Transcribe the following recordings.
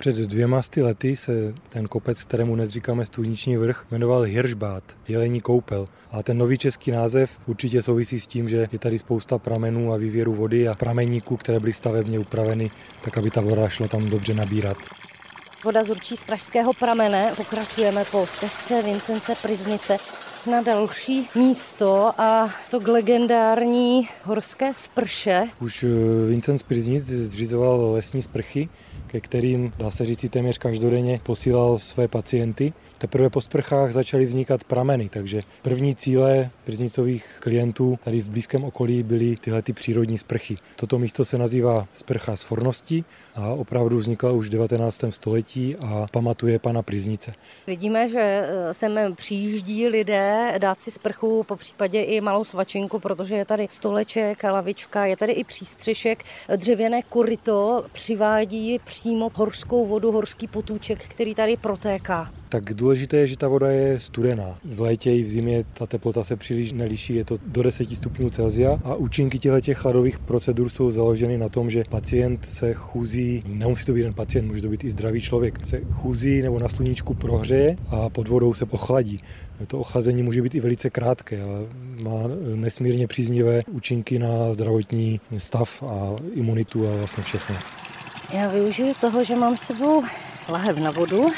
Před 200 lety se ten kopec, kterému dnes říkáme Studniční vrch, jmenoval Hirschbad, jelení koupel. A ten nový český název určitě souvisí s tím, že je tady spousta pramenů a vývěrů vody a prameníků, které byly stavebně upraveny, tak aby ta voda šla tam dobře nabírat. Voda zurčí z pražského pramene. Pokračujeme po stezce Vincence Pryznice na další místo a to k legendární horské sprše. Už Vincenc Pryznic zřizoval lesní sprchy, ke kterým, dá se říct, téměř každodenně posílal své pacienty. Teprve po sprchách začaly vznikat prameny, takže první cíle pryznicových klientů tady v blízkém okolí byly tyhle přírodní sprchy. Toto místo se nazývá sprcha Svornosti a opravdu vznikla už v 19. století a pamatuje pana Pryznice. Vidíme, že sem přijíždí lidé dát si sprchu, popřípadě i malou svačinku, protože je tady stoleček, lavička, je tady i přístřešek, dřevěné koryto přivádí přímo horskou vodu, horský potůček, který tady protéká. Tak důležité je, že ta voda je studená. V létě i v zimě ta teplota se příliš neliší, je to do 10 stupňů Celsia a účinky těch chladových procedur jsou založeny na tom, že pacient se chůzí, nemusí to být jen pacient, může to být i zdravý člověk, se chůzí nebo na sluníčku prohřeje a pod vodou se ochladí. To ochlazení může být i velice krátké, ale má nesmírně příznivé účinky na zdravotní stav a imunitu a vlastně všechno. Já využiju toho, že mám s sebou lahev na vodu.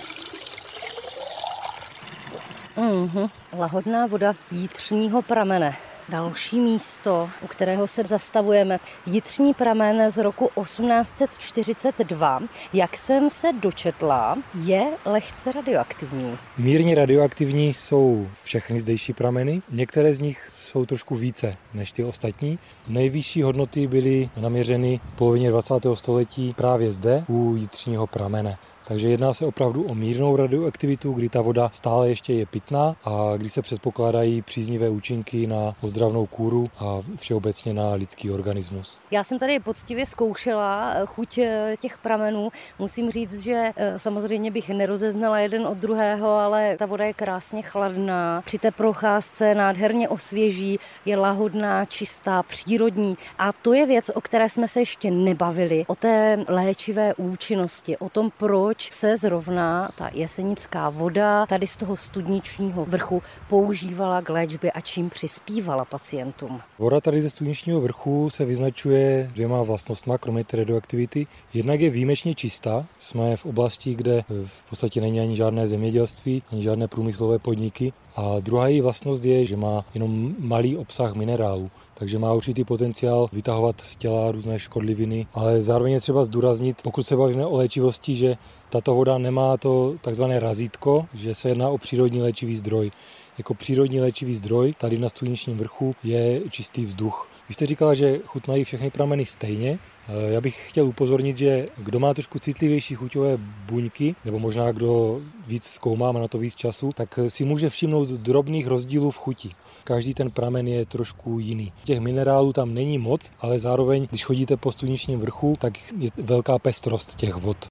Lahodná voda Jitřního pramene. Další místo, u kterého se zastavujeme. Jitřní pramen z roku 1842. Jak jsem se dočetla, je lehce radioaktivní. Mírně radioaktivní jsou všechny zdejší prameny. Některé z nich jsou trošku více než ty ostatní. Nejvyšší hodnoty byly naměřeny v polovině 20. století právě zde u Jitřního pramene. Takže jedná se opravdu o mírnou radioaktivitu, kdy ta voda stále ještě je pitná a kdy se předpokládají příznivé účinky na ozdravnou kůru a všeobecně na lidský organismus. Já jsem tady poctivě zkoušela chuť těch pramenů. Musím říct, že samozřejmě bych nerozeznala jeden od druhého, ale ta voda je krásně chladná. Při té procházce nádherně osvěží, je lahodná, čistá, přírodní. A to je věc, o které jsme se ještě nebavili. O té léčivé účinnosti, o tom, proč se zrovna ta jesenická voda tady z toho Studničního vrchu používala k léčbě a čím přispívala pacientům. Voda tady ze Studničního vrchu se vyznačuje dvěma vlastnostma, kromě té radioaktivity. Jednak je výjimečně čistá. Jsme v oblasti, kde v podstatě není ani žádné zemědělství, ani žádné průmyslové podniky. A druhá její vlastnost je, že má jenom malý obsah minerálů. Takže má určitý potenciál vytahovat z těla různé škodliviny, ale zároveň je třeba zdůraznit, pokud se bavíme o léčivosti, že tato voda nemá to takzvané razítko, že se jedná o přírodní léčivý zdroj. Jako přírodní léčivý zdroj tady na Studničním vrchu je čistý vzduch. Vy jste říkala, že chutnají všechny prameny stejně. Já bych chtěl upozornit, že kdo má trošku citlivější chuťové buňky, nebo možná kdo víc zkoumá, má na to víc času, tak si může všimnout drobných rozdílů v chuti. Každý ten pramen je trošku jiný. Těch minerálů tam není moc, ale zároveň, když chodíte po Studničním vrchu, tak je velká pestrost těch vod.